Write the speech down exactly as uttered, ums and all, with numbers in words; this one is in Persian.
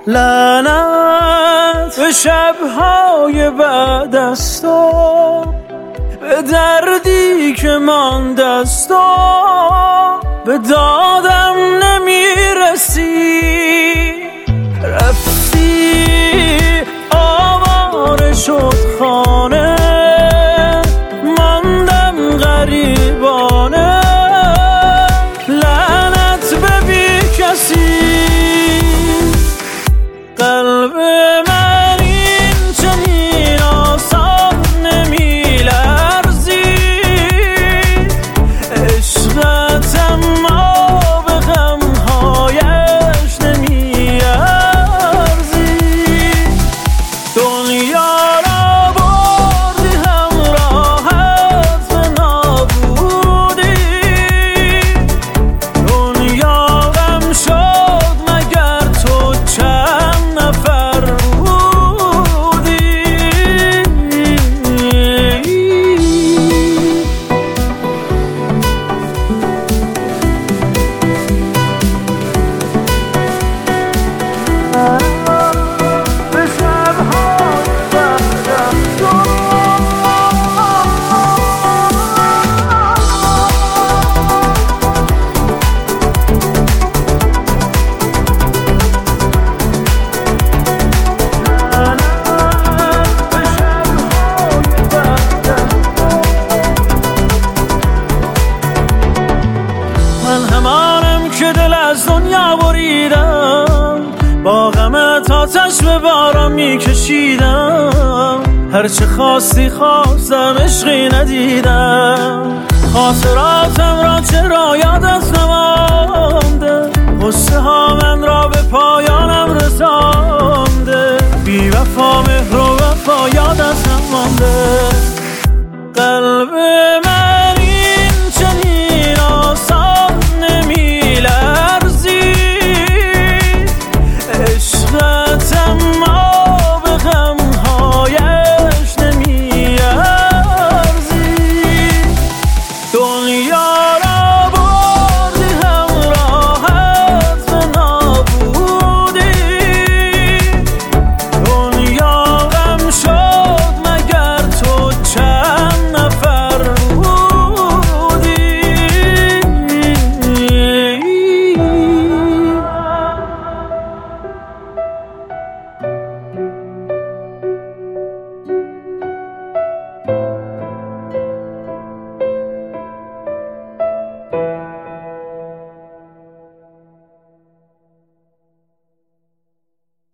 لعنت به شب‌های بعد از تو، به دردی که مانده از تو، به دادم نمیرسی. رفتی آواره شد خانه، ماندم غریبانه. لعنت به بی کسی، قلب من این چنین آسان نمیلرزی. عشقت اما به غمهایش نمیارزی. دنیا را بردی همراهت به نابودی، دنیا غم شد مگر تو چند نفر بودی. به شب‌های بعد از تو، من همانم که دل از دنیا بریدم، با غمت آتش به باران میکشیدم. هرچه خواستی خواستم، عشقی ندیدم. خاطراتم را چرا یادت نمانده، غصه ها من را به پایانم رسانده. بی وفا مهر و وفا یادت نمانده. قلب